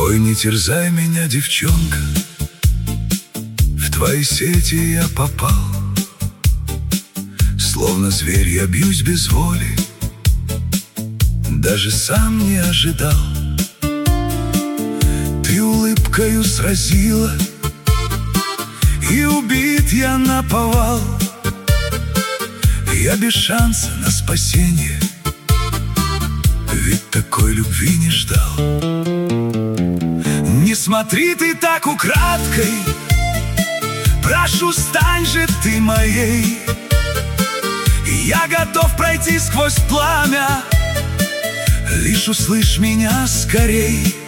Ой, не терзай меня, девчонка, в твои сети я попал. Словно зверь я бьюсь без воли, даже сам не ожидал. Ты улыбкою сразила, и убит я наповал. Я без шанса на спасение, ведь такой любви не ждал. Не смотри ты так украдкой, прошу, стань же ты моей. Я готов пройти сквозь пламя, лишь услышь меня скорей.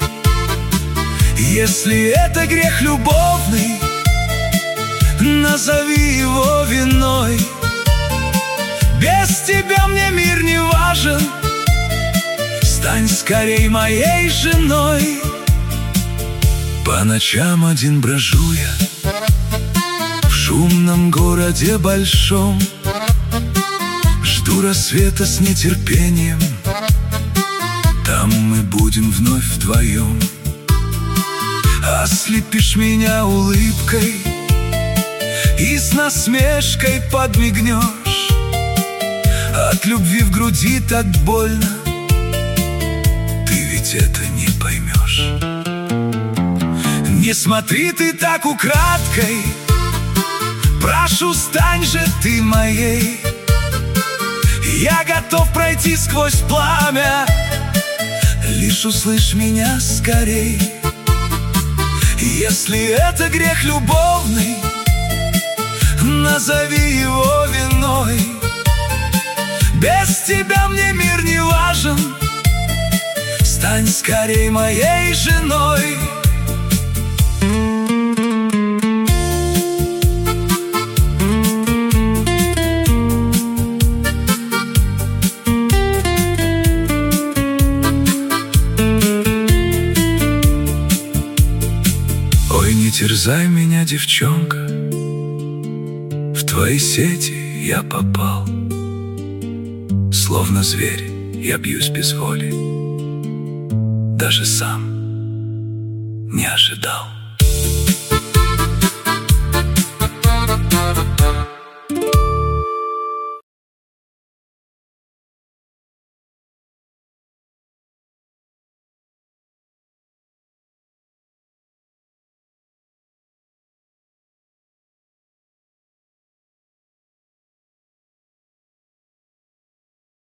Если это грех любовный, назови его виной. Без тебя мне мир не важен, стань скорей моей женой. По ночам один брожу я в шумном городе большом, жду рассвета с нетерпением, там мы будем вновь вдвоем. Ослепишь меня улыбкой и с насмешкой подмигнешь. От любви в груди так больно, ты ведь это не поймешь. Не смотри ты так украдкой, прошу, стань же ты моей. Я готов пройти сквозь пламя, лишь услышь меня скорей. Если это грех любовный, назови его виной. Без тебя мне мир не важен, стань скорей моей женой. Ой, не терзай меня, девчонка, в твои сети я попал. Словно зверь я бьюсь без воли, даже сам не ожидал.